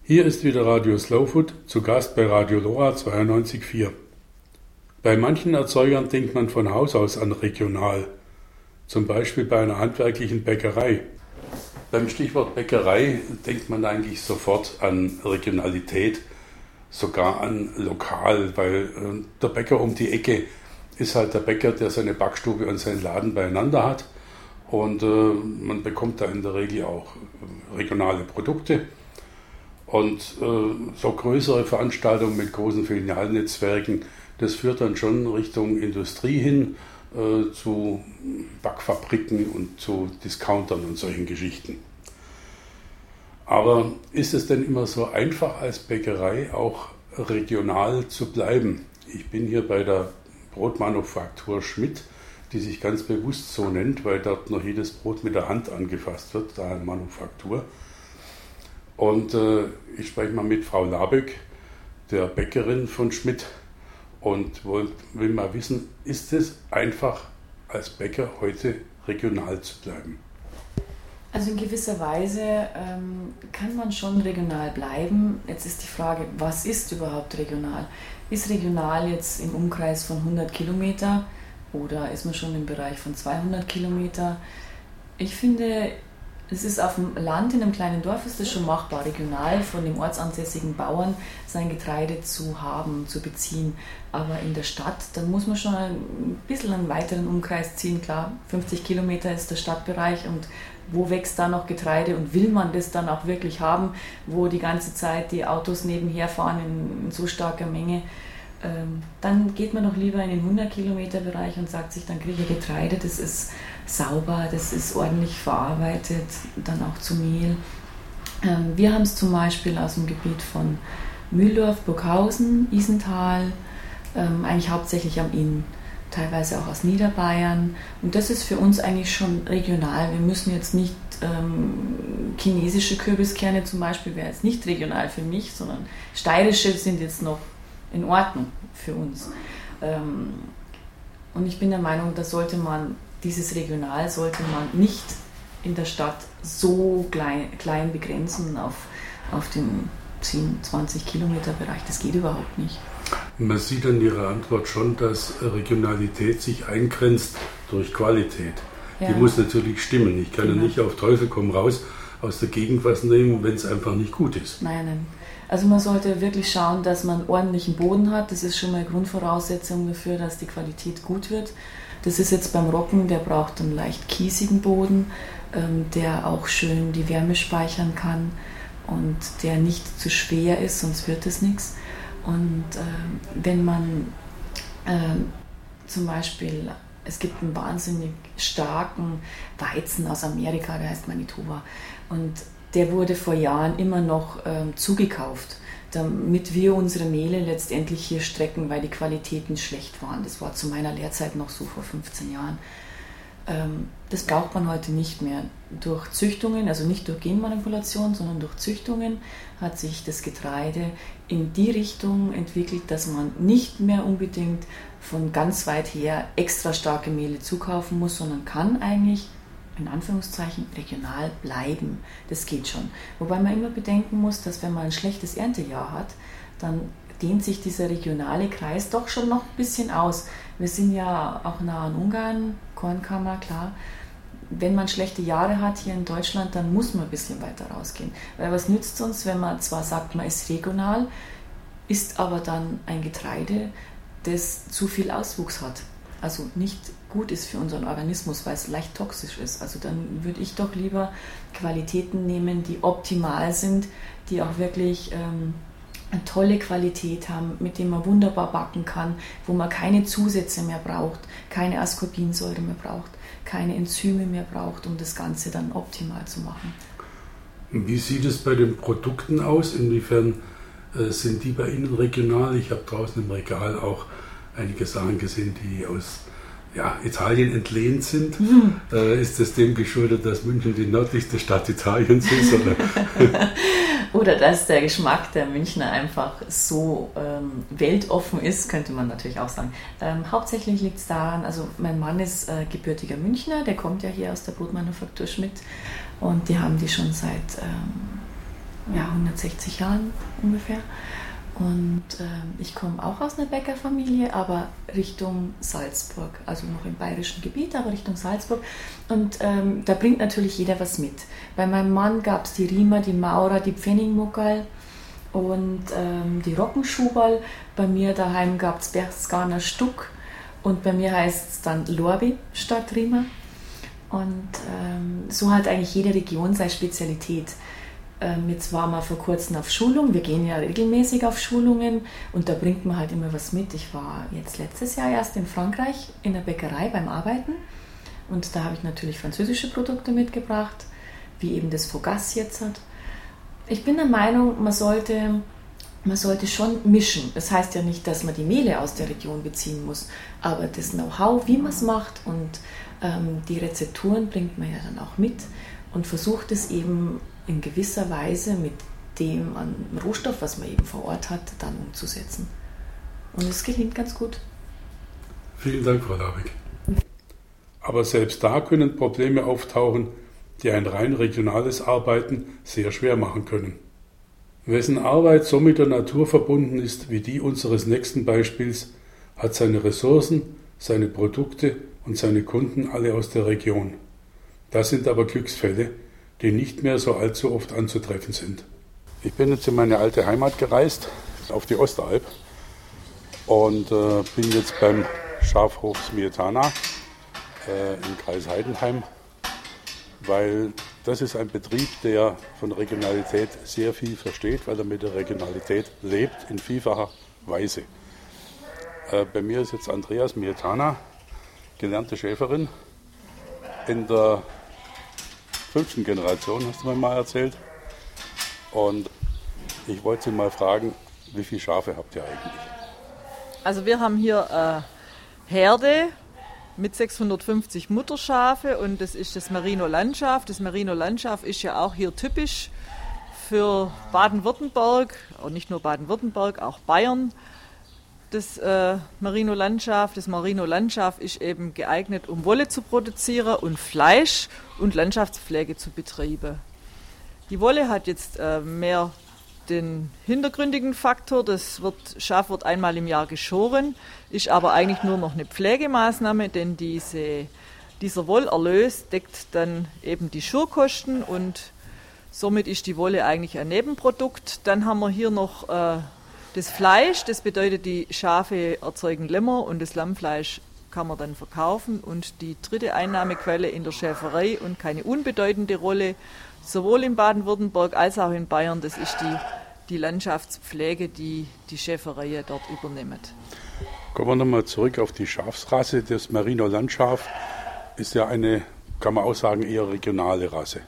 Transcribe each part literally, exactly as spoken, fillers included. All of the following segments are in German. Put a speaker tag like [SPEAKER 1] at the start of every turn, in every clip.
[SPEAKER 1] Hier ist wieder Radio Slowfood, zu Gast bei Radio Lora zweiundneunzig Komma vier. Bei manchen Erzeugern denkt man von Haus aus an regional, zum Beispiel bei einer handwerklichen Bäckerei. Beim Stichwort Bäckerei denkt man eigentlich sofort an Regionalität, sogar an lokal, weil äh, der Bäcker um die Ecke ist halt der Bäcker, der seine Backstube und seinen Laden beieinander hat, und äh, man bekommt da in der Regel auch äh, regionale Produkte. Und äh, so größere Veranstaltungen mit großen Filialnetzwerken, das führt dann schon Richtung Industrie hin, äh, zu Backfabriken und zu Discountern und solchen Geschichten. Aber ist es denn immer so einfach als Bäckerei auch regional zu bleiben? Ich bin hier bei der Brotmanufaktur Schmidt, die sich ganz bewusst so nennt, weil dort noch jedes Brot mit der Hand angefasst wird, daher Manufaktur. Und äh, ich spreche mal mit Frau Laböck, der Bäckerin von Schmidt, und will, will mal wissen, ist es einfach als Bäcker heute regional zu bleiben?
[SPEAKER 2] Also in gewisser Weise ähm, kann man schon regional bleiben. Jetzt ist die Frage, was ist überhaupt regional? Ist regional jetzt im Umkreis von hundert Kilometer oder ist man schon im Bereich von zweihundert Kilometer? Ich finde, es ist auf dem Land, in einem kleinen Dorf, ist es schon machbar, regional von dem ortsansässigen Bauern sein Getreide zu haben, zu beziehen. Aber in der Stadt, dann muss man schon ein bisschen einen weiteren Umkreis ziehen. Klar, fünfzig Kilometer ist der Stadtbereich, und wo wächst da noch Getreide und will man das dann auch wirklich haben, wo die ganze Zeit die Autos nebenher fahren in, in so starker Menge. Ähm, dann geht man doch lieber in den hundert Kilometer Bereich und sagt sich, dann kriege ich Getreide, das ist sauber, das ist ordentlich verarbeitet, dann auch zu Mehl. Ähm, wir haben es zum Beispiel aus dem Gebiet von Mühldorf, Burghausen, Isental, ähm, eigentlich hauptsächlich am Inn, teilweise auch aus Niederbayern, und das ist für uns eigentlich schon regional. Wir müssen jetzt nicht ähm, chinesische Kürbiskerne zum Beispiel, wäre jetzt nicht regional für mich, sondern steirische sind jetzt noch in Ordnung für uns. Ähm, und ich bin der Meinung, da sollte man dieses Regional sollte man nicht in der Stadt so klein, klein begrenzen auf, auf den zehn, zwanzig Kilometer Bereich. Das geht überhaupt nicht.
[SPEAKER 1] Man sieht an Ihrer Antwort schon, dass Regionalität sich eingrenzt durch Qualität. Ja. Die muss natürlich stimmen. Ich kann genau. ja nicht auf Teufel komm raus aus der Gegend was nehmen, wenn es einfach nicht gut ist.
[SPEAKER 2] Nein, nein. Also man sollte wirklich schauen, dass man ordentlichen Boden hat. Das ist schon mal Grundvoraussetzung dafür, dass die Qualität gut wird. Das ist jetzt beim Roggen, der braucht einen leicht kiesigen Boden, ähm, der auch schön die Wärme speichern kann und der nicht zu schwer ist, sonst wird es nichts. Und ähm, wenn man ähm, zum Beispiel, es gibt einen wahnsinnig starken Weizen aus Amerika, der heißt Manitoba, und der wurde vor Jahren immer noch ähm, zugekauft, damit wir unsere Mehle letztendlich hier strecken, weil die Qualitäten schlecht waren. Das war zu meiner Lehrzeit noch so vor fünfzehn Jahren. Ähm, das braucht man heute nicht mehr. Durch Züchtungen, also nicht durch Genmanipulation, sondern durch Züchtungen hat sich das Getreide in die Richtung entwickelt, dass man nicht mehr unbedingt von ganz weit her extra starke Mehle zukaufen muss, sondern kann eigentlich in Anführungszeichen regional bleiben. Das geht schon. Wobei man immer bedenken muss, dass wenn man ein schlechtes Erntejahr hat, dann dehnt sich dieser regionale Kreis doch schon noch ein bisschen aus. Wir sind ja auch nah an Ungarn, Kornkammer, klar. Wenn man schlechte Jahre hat hier in Deutschland, dann muss man ein bisschen weiter rausgehen. Weil was nützt es uns, wenn man zwar sagt, man ist regional, ist aber dann ein Getreide, das zu viel Auswuchs hat. Also nicht gut ist für unseren Organismus, weil es leicht toxisch ist. Also dann würde ich doch lieber Qualitäten nehmen, die optimal sind, die auch wirklich ähm, eine tolle Qualität haben, mit denen man wunderbar backen kann, wo man keine Zusätze mehr braucht, keine Ascorbinsäure mehr braucht, keine Enzyme mehr braucht, um das Ganze dann optimal zu machen.
[SPEAKER 1] Wie sieht es bei den Produkten aus? Inwiefern äh, sind die bei Ihnen regional? Ich habe draußen im Regal auch einige Sachen gesehen, die aus ja, Italien entlehnt sind. Mhm. Äh, ist es dem geschuldet, dass München die nördlichste Stadt Italiens ist? Oder,
[SPEAKER 2] oder dass der Geschmack der Münchner einfach so ähm, weltoffen ist, könnte man natürlich auch sagen. Ähm, hauptsächlich liegt es daran, also mein Mann ist äh, gebürtiger Münchner, der kommt ja hier aus der Brotmanufaktur Schmidt, und die haben die schon seit ähm, ja, hundertsechzig Jahren ungefähr. Und äh, ich komme auch aus einer Bäckerfamilie, aber Richtung Salzburg, also noch im bayerischen Gebiet, aber Richtung Salzburg. Und ähm, da bringt natürlich jeder was mit. Bei meinem Mann gab es die Riemer, die Maurer, die Pfennigmuckerl und ähm, die Rockenschuberl. Bei mir daheim gab es Berchtesgadener Stuck und bei mir heißt es dann Lorbi statt Riemer. Und ähm, so hat eigentlich jede Region seine Spezialität. Ähm, jetzt waren wir vor kurzem auf Schulung, wir gehen ja regelmäßig auf Schulungen und da bringt man halt immer was mit. Ich war jetzt letztes Jahr erst in Frankreich in der Bäckerei beim Arbeiten und da habe ich natürlich französische Produkte mitgebracht, wie eben das Fougasse jetzt hat. Ich bin der Meinung, man sollte, man sollte schon mischen. Das heißt ja nicht, dass man die Mehle aus der Region beziehen muss, aber das Know-how, wie man es macht und ähm, die Rezepturen bringt man ja dann auch mit und versucht es eben in gewisser Weise mit dem an Rohstoff, was man eben vor Ort hat, dann umzusetzen. Und es gelingt ganz gut.
[SPEAKER 1] Vielen Dank, Frau Labig. Aber selbst da können Probleme auftauchen, die ein rein regionales Arbeiten sehr schwer machen können. Wessen Arbeit so mit der Natur verbunden ist wie die unseres nächsten Beispiels, hat seine Ressourcen, seine Produkte und seine Kunden alle aus der Region. Das sind aber Glücksfälle, die nicht mehr so allzu oft anzutreffen sind. Ich bin jetzt in meine alte Heimat gereist, auf die Ostalb, und äh, bin jetzt beim Schafhof Smietana äh, im Kreis Heidenheim, weil das ist ein Betrieb, der von Regionalität sehr viel versteht, weil er mit der Regionalität lebt in vielfacher Weise. Äh, bei mir ist jetzt Andrea Smietana, gelernte Schäferin in der fünften Generation, hast du mir mal erzählt. Und ich wollte Sie mal fragen, wie viele Schafe habt ihr eigentlich?
[SPEAKER 3] Also wir haben hier äh, Herde mit sechshundertfünfzig Mutterschafe und das ist das Merino-Landschaf. Das Merino-Landschaf ist ja auch hier typisch für Baden-Württemberg, und nicht nur Baden-Württemberg, auch Bayern. Das äh, Merino-Landschaf, das Merino-Landschaf ist eben geeignet, um Wolle zu produzieren und Fleisch und Landschaftspflege zu betreiben. Die Wolle hat jetzt äh, mehr den hintergründigen Faktor, das wird, Schaf wird einmal im Jahr geschoren, ist aber eigentlich nur noch eine Pflegemaßnahme, denn diese, dieser Wollerlös deckt dann eben die Schurkosten und somit ist die Wolle eigentlich ein Nebenprodukt. Dann haben wir hier noch äh, das Fleisch, das bedeutet, die Schafe erzeugen Lämmer und das Lammfleisch kann man dann verkaufen. Und die dritte Einnahmequelle in der Schäferei und keine unbedeutende Rolle, sowohl in Baden-Württemberg als auch in Bayern, das ist die, die Landschaftspflege, die die Schäferei dort übernimmt.
[SPEAKER 1] Kommen wir nochmal zurück auf die Schafsrasse. Das Merino-Landschaf ist ja eine, kann man auch sagen, eher regionale Rasse.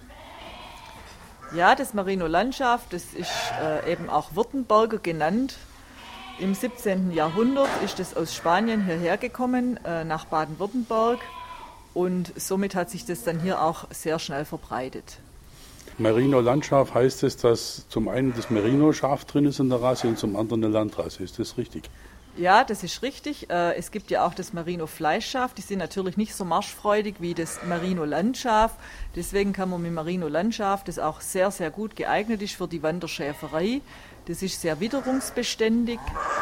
[SPEAKER 3] Ja, das Merino-Landschaf, das ist äh, eben auch Württemberger genannt. Im siebzehnten Jahrhundert ist es aus Spanien hierher gekommen, äh, nach Baden-Württemberg. Und somit hat sich das dann hier auch sehr schnell verbreitet.
[SPEAKER 1] Merino-Landschaf heißt es, dass zum einen das Merino-Schaf drin ist in der Rasse und zum anderen eine Landrasse. Ist das richtig?
[SPEAKER 3] Ja, das ist richtig. Es gibt ja auch das Merino-Fleischschaf. Die sind natürlich nicht so marschfreudig wie das Merino-Landschaf. Deswegen kann man mit Merino-Landschaf, das auch sehr, sehr gut geeignet ist für die Wanderschäferei. Das ist sehr witterungsbeständig.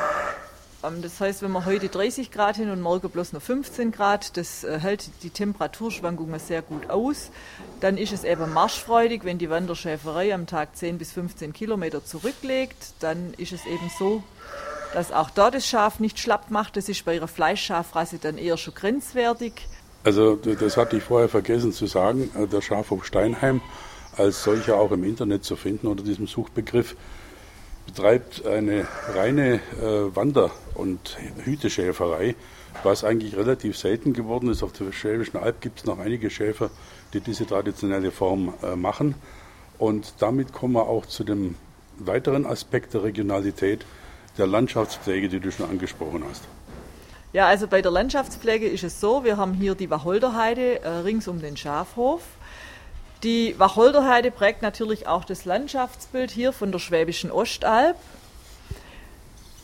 [SPEAKER 3] Das heißt, wenn wir heute dreißig Grad hin und morgen bloß noch fünfzehn Grad, das hält die Temperaturschwankungen sehr gut aus. Dann ist es eben marschfreudig, wenn die Wanderschäferei am Tag zehn bis fünfzehn Kilometer zurücklegt, dann ist es eben so, dass auch da das Schaf nicht schlapp macht. Das ist bei ihrer Fleischschafrasse dann eher schon grenzwertig.
[SPEAKER 1] Also das hatte ich vorher vergessen zu sagen, der Schafhof Steinheim, als solcher auch im Internet zu finden unter diesem Suchbegriff, betreibt eine reine äh, Wander- und Hüteschäferei, was eigentlich relativ selten geworden ist. Auf der Schwäbischen Alb gibt es noch einige Schäfer, die diese traditionelle Form äh, machen. Und damit kommen wir auch zu dem weiteren Aspekt der Regionalität, der Landschaftspflege, die du schon angesprochen hast.
[SPEAKER 3] Ja, also bei der Landschaftspflege ist es so, wir haben hier die Wacholderheide äh, rings um den Schafhof. Die Wacholderheide prägt natürlich auch das Landschaftsbild hier von der Schwäbischen Ostalb.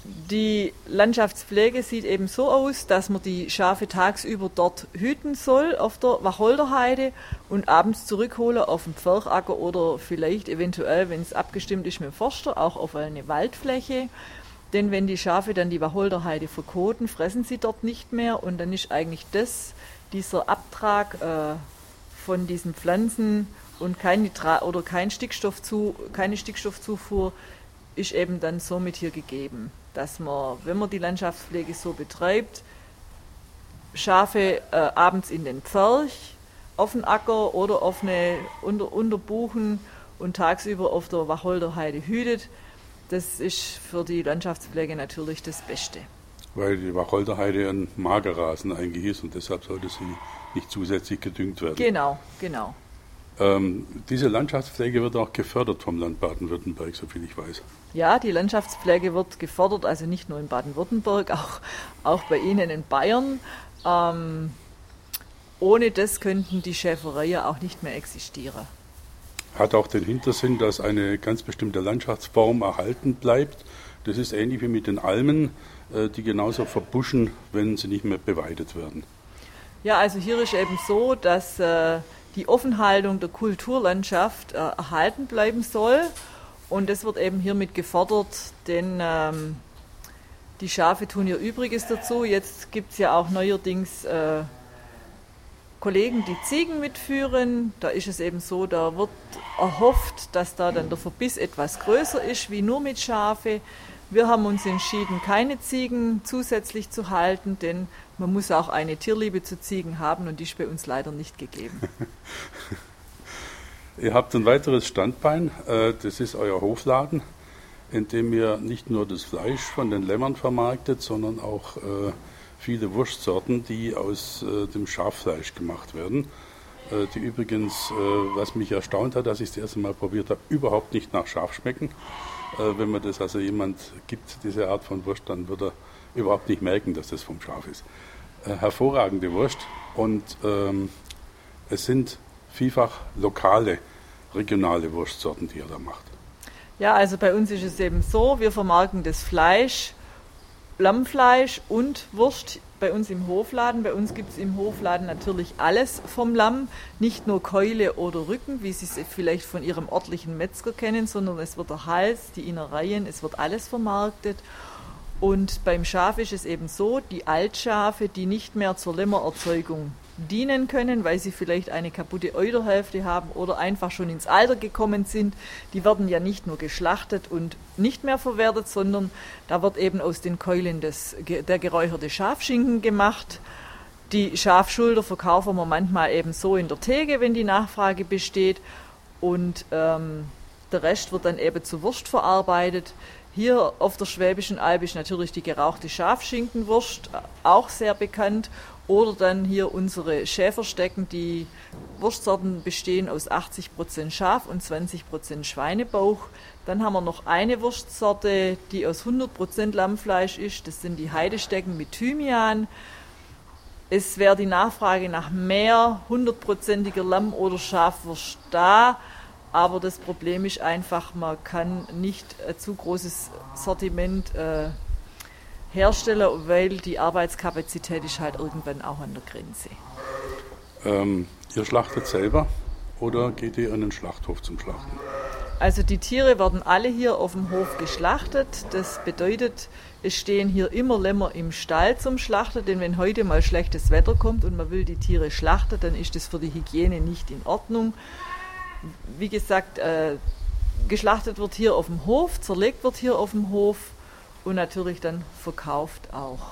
[SPEAKER 3] Die Landschaftspflege sieht eben so aus, dass man die Schafe tagsüber dort hüten soll auf der Wacholderheide und abends zurückholen auf den Pferchacker oder vielleicht eventuell, wenn es abgestimmt ist mit dem Forster, auch auf eine Waldfläche. Denn wenn die Schafe dann die Wacholderheide verkoten, fressen sie dort nicht mehr und dann ist eigentlich das, dieser Abtrag äh, von diesen Pflanzen und kein Nitrat oder kein Stickstoff zu, keine Stickstoffzufuhr ist eben dann somit hier gegeben, dass man, wenn man die Landschaftspflege so betreibt, Schafe äh, abends in den Pferch auf den Acker oder auf eine unter, Unterbuchen und tagsüber auf der Wacholderheide hütet. Das ist für die Landschaftspflege natürlich das Beste.
[SPEAKER 1] Weil die Wacholderheide ein Magerrasen eigentlich ist und deshalb sollte sie nicht zusätzlich gedüngt werden.
[SPEAKER 3] Genau, genau.
[SPEAKER 1] Ähm, diese Landschaftspflege wird auch gefördert vom Land Baden-Württemberg, soviel ich weiß.
[SPEAKER 3] Ja, die Landschaftspflege wird gefördert, also nicht nur in Baden-Württemberg, auch, auch bei Ihnen in Bayern. Ähm, ohne das könnten die Schäfereien auch nicht mehr existieren.
[SPEAKER 1] Hat auch den Hintersinn, dass eine ganz bestimmte Landschaftsform erhalten bleibt. Das ist ähnlich wie mit den Almen, äh, die genauso verbuschen, wenn sie nicht mehr beweidet werden.
[SPEAKER 3] Ja, also hier ist eben so, dass äh, die Offenhaltung der Kulturlandschaft äh, erhalten bleiben soll. Und das wird eben hiermit gefordert, denn ähm, die Schafe tun ihr Übriges dazu. Jetzt gibt es ja auch neuerdings äh, Kollegen, die Ziegen mitführen. Da ist es eben so, da wird erhofft, dass da dann der Verbiss etwas größer ist wie nur mit Schafe. Wir haben uns entschieden, keine Ziegen zusätzlich zu halten, denn man muss auch eine Tierliebe zu Ziegen haben und die ist bei uns leider nicht gegeben.
[SPEAKER 1] Ihr habt ein weiteres Standbein, das ist euer Hofladen, in dem ihr nicht nur das Fleisch von den Lämmern vermarktet, sondern auch viele Wurstsorten, die aus dem Schaffleisch gemacht werden. Die übrigens, was mich erstaunt hat, dass ich es das erste Mal probiert habe, überhaupt nicht nach Schaf schmecken. Wenn man das also jemand gibt, diese Art von Wurst, dann wird er überhaupt nicht merken, dass das vom Schaf ist. Äh, hervorragende Wurst und ähm, es sind vielfach lokale, regionale Wurstsorten, die ihr da macht.
[SPEAKER 3] Ja, also bei uns ist es eben so, wir vermarkten das Fleisch, Lammfleisch und Wurst bei uns im Hofladen. Bei uns gibt es im Hofladen natürlich alles vom Lamm, nicht nur Keule oder Rücken, wie Sie es vielleicht von Ihrem örtlichen Metzger kennen, sondern es wird der Hals, die Innereien, es wird alles vermarktet. Und beim Schaf ist es eben so, die Altschafe, die nicht mehr zur Lämmererzeugung dienen können, weil sie vielleicht eine kaputte Euterhälfte haben oder einfach schon ins Alter gekommen sind, die werden ja nicht nur geschlachtet und nicht mehr verwertet, sondern da wird eben aus den Keulen des, der geräucherte Schafschinken gemacht. Die Schafschulter verkaufen wir manchmal eben so in der Theke, wenn die Nachfrage besteht, und ähm, der Rest wird dann eben zu Wurst verarbeitet. Hier auf der Schwäbischen Alb ist natürlich die gerauchte Schafschinkenwurst auch sehr bekannt. Oder dann hier unsere Schäferstecken, die Wurstsorten bestehen aus achtzig Prozent Schaf und zwanzig Prozent Schweinebauch. Dann haben wir noch eine Wurstsorte, die aus hundert Prozent Lammfleisch ist. Das sind die Heidestecken mit Thymian. Es wäre die Nachfrage nach mehr hundertprozentiger Lamm- oder Schafwurst da. Aber das Problem ist einfach, man kann nicht ein zu großes Sortiment äh, herstellen, weil die Arbeitskapazität ist halt irgendwann auch an der Grenze.
[SPEAKER 1] Ähm, ihr schlachtet selber oder geht ihr in den Schlachthof zum Schlachten?
[SPEAKER 3] Also die Tiere werden alle hier auf dem Hof geschlachtet. Das bedeutet, es stehen hier immer Lämmer im Stall zum Schlachten, denn wenn heute mal schlechtes Wetter kommt und man will die Tiere schlachten, dann ist das für die Hygiene nicht in Ordnung. Wie gesagt, äh, geschlachtet wird hier auf dem Hof, zerlegt wird hier auf dem Hof und natürlich dann verkauft auch.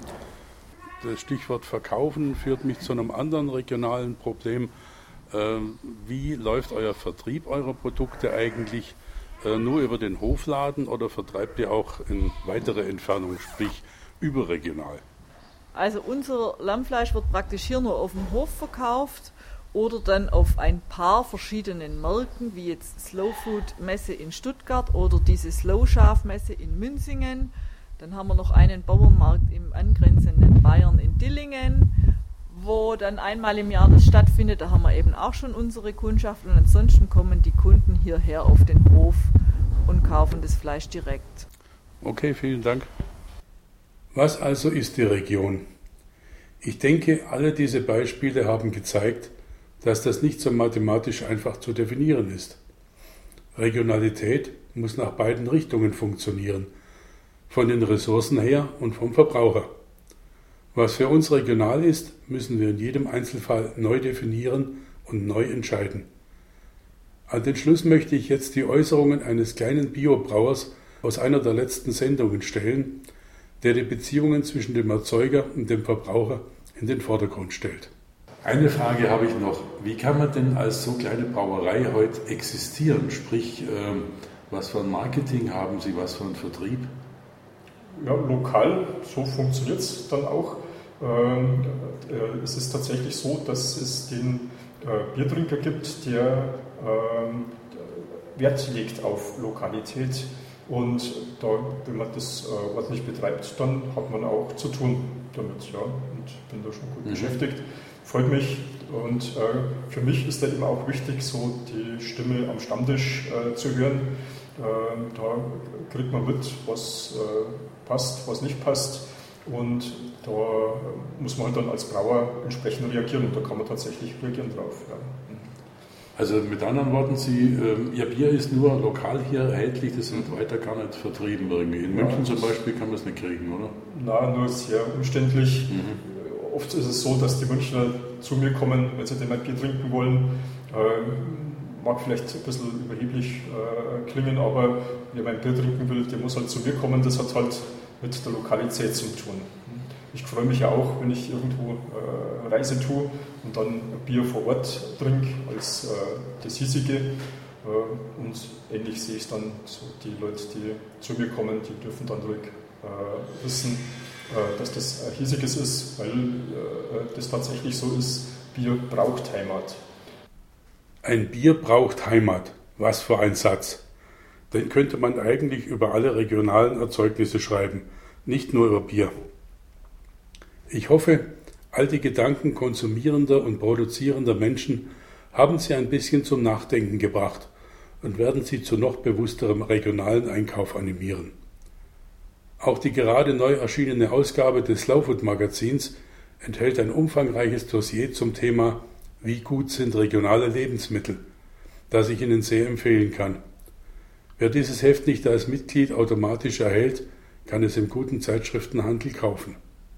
[SPEAKER 1] Das Stichwort Verkaufen führt mich zu einem anderen regionalen Problem. Ähm, wie läuft euer Vertrieb eurer Produkte eigentlich? Äh, nur über den Hofladen oder vertreibt ihr auch in weitere Entfernung, sprich überregional?
[SPEAKER 3] Also unser Lammfleisch wird praktisch hier nur auf dem Hof verkauft oder dann auf ein paar verschiedenen Märkten, wie jetzt Slow Food Messe in Stuttgart oder diese Slow Schaf Messe in Münzingen. Dann haben wir noch einen Bauernmarkt im angrenzenden Bayern in Dillingen, wo dann einmal im Jahr das stattfindet. Da haben wir eben auch schon unsere Kundschaft und ansonsten kommen die Kunden hierher auf den Hof und kaufen das Fleisch direkt.
[SPEAKER 1] Okay, vielen Dank. Was also ist die Region? Ich denke, alle diese Beispiele haben gezeigt, dass das nicht so mathematisch einfach zu definieren ist. Regionalität muss nach beiden Richtungen funktionieren, von den Ressourcen her und vom Verbraucher. Was für uns regional ist, müssen wir in jedem Einzelfall neu definieren und neu entscheiden. An den Schluss möchte ich jetzt die Äußerungen eines kleinen Biobrauers aus einer der letzten Sendungen stellen, der die Beziehungen zwischen dem Erzeuger und dem Verbraucher in den Vordergrund stellt.
[SPEAKER 4] Eine Frage habe ich noch. Wie kann man denn als so kleine Brauerei heute existieren? Sprich, was für ein Marketing haben Sie, was für ein Vertrieb?
[SPEAKER 5] Ja, lokal, so funktioniert es dann auch. Es ist tatsächlich so, dass es den Biertrinker gibt, der Wert legt auf Lokalität. Und da, wenn man das ordentlich betreibt, dann hat man auch zu tun damit. Ja, und bin da schon gut mhm. beschäftigt. Freut mich. Und äh, für mich ist da eben auch wichtig, so die Stimme am Stammtisch äh, zu hören. Äh, da kriegt man mit, was äh, passt, was nicht passt. Und da muss man halt dann als Brauer entsprechend reagieren. Und da kann man tatsächlich reagieren drauf. Ja.
[SPEAKER 4] Also mit anderen Worten, Sie, äh, Ihr Bier ist nur lokal hier erhältlich, das wird weiter gar nicht vertrieben irgendwie. In ja, München zum Beispiel kann man es nicht kriegen, oder?
[SPEAKER 5] Na, nur sehr umständlich. Mhm. Oft ist es so, dass die Münchner zu mir kommen, wenn sie denn ein Bier trinken wollen. Äh, mag vielleicht ein bisschen überheblich äh, klingen, aber wer mein Bier trinken will, der muss halt zu mir kommen. Das hat halt mit der Lokalität zu tun. Ich freue mich ja auch, wenn ich irgendwo äh, Reise tue und dann ein Bier vor Ort trinke als äh, das hiesige. Äh, und ähnlich sehe ich dann so die Leute, die zu mir kommen, die dürfen dann ruhig äh, wissen, äh, dass das ein hiesiges ist, weil äh, das tatsächlich so ist, Bier braucht Heimat.
[SPEAKER 1] Ein Bier braucht Heimat. Was für ein Satz. Den könnte man eigentlich über alle regionalen Erzeugnisse schreiben, nicht nur über Bier. Ich hoffe, all die Gedanken konsumierender und produzierender Menschen haben Sie ein bisschen zum Nachdenken gebracht und werden Sie zu noch bewussterem regionalen Einkauf animieren. Auch die gerade neu erschienene Ausgabe des Slowfood-Magazins enthält ein umfangreiches Dossier zum Thema Wie gut sind regionale Lebensmittel, das ich Ihnen sehr empfehlen kann. Wer dieses Heft nicht als Mitglied automatisch erhält, kann es im guten Zeitschriftenhandel kaufen.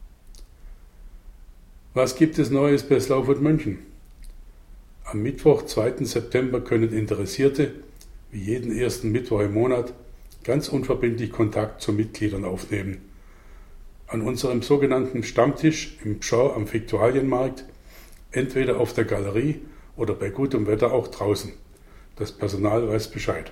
[SPEAKER 1] Was gibt es Neues bei Slowfood München? Am Mittwoch, zweiten September, können Interessierte, wie jeden ersten Mittwoch im Monat, ganz unverbindlich Kontakt zu Mitgliedern aufnehmen. An unserem sogenannten Stammtisch im Pschau am Viktualienmarkt, entweder auf der Galerie oder bei gutem Wetter auch draußen. Das Personal weiß Bescheid.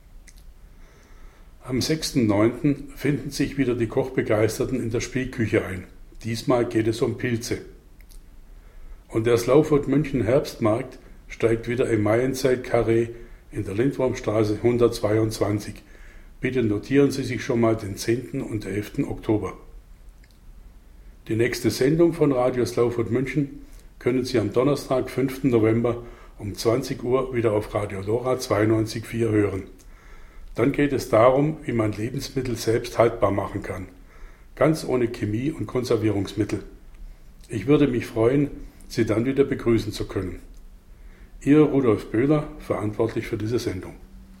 [SPEAKER 1] Am sechsten neunten finden sich wieder die Kochbegeisterten in der Spielküche ein. Diesmal geht es um Pilze. Und der Slowfood München Herbstmarkt steigt wieder im Maienzeit-Karree in der Lindwurmstraße hundertzweiundzwanzig. Bitte notieren Sie sich schon mal den zehnten und elften Oktober. Die nächste Sendung von Radio Slowfood München können Sie am Donnerstag, fünften November um zwanzig Uhr wieder auf Radio Lora zweiundneunzig Komma vier hören. Dann geht es darum, wie man Lebensmittel selbst haltbar machen kann. Ganz ohne Chemie und Konservierungsmittel. Ich würde mich freuen, Sie dann wieder begrüßen zu können. Ihr Rudolf Böhler, verantwortlich für diese Sendung.